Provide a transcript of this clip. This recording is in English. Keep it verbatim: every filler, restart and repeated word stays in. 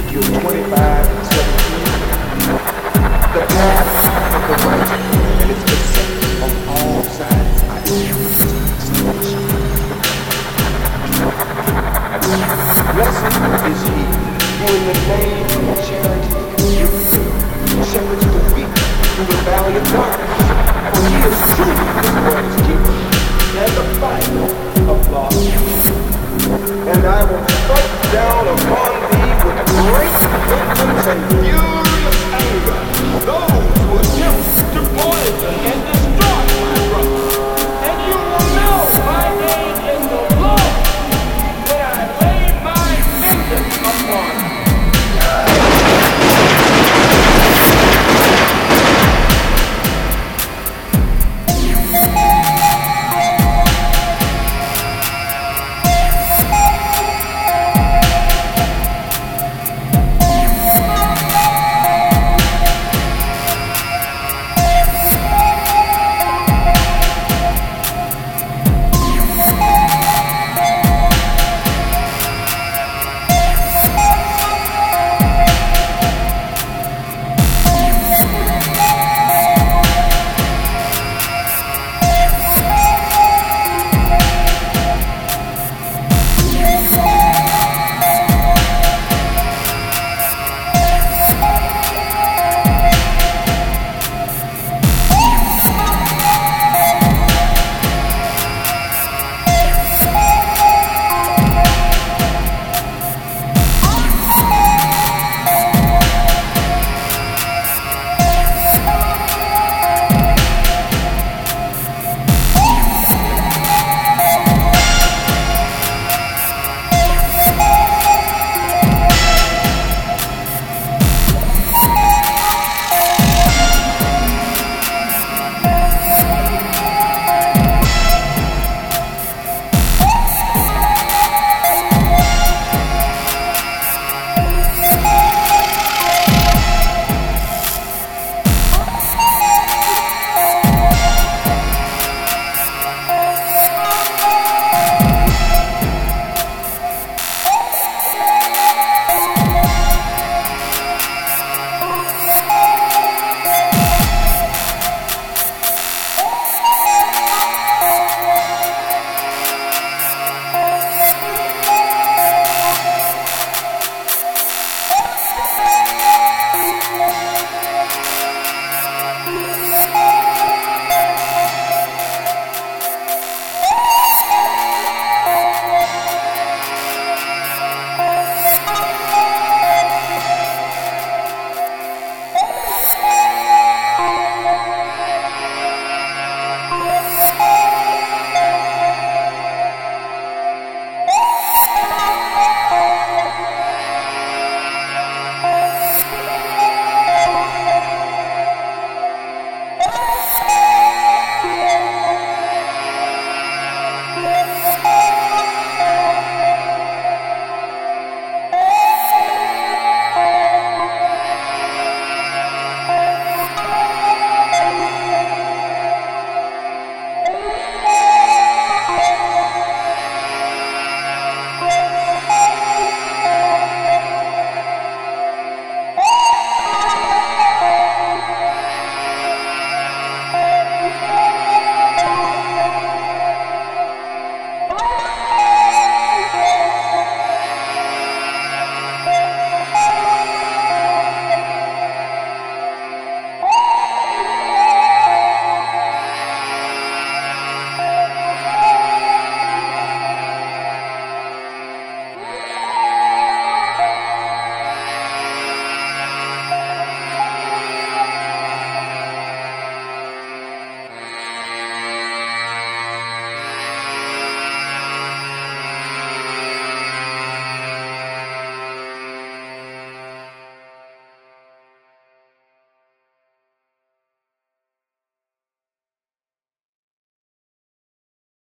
Ezekiel twenty-five and seventeen. The path of the righteous, and it's beset on all sides. I Blessed is he who in the name of charity and goodwill shepherds the weak through the valley of darkness. For he is truly his brother's keeper, and the fight of lost. And I will strike down upon thee with great vengeance and furious anger those who attempt to poison and destroy my brother. And you will know my name in the Lord when I lay my vengeance upon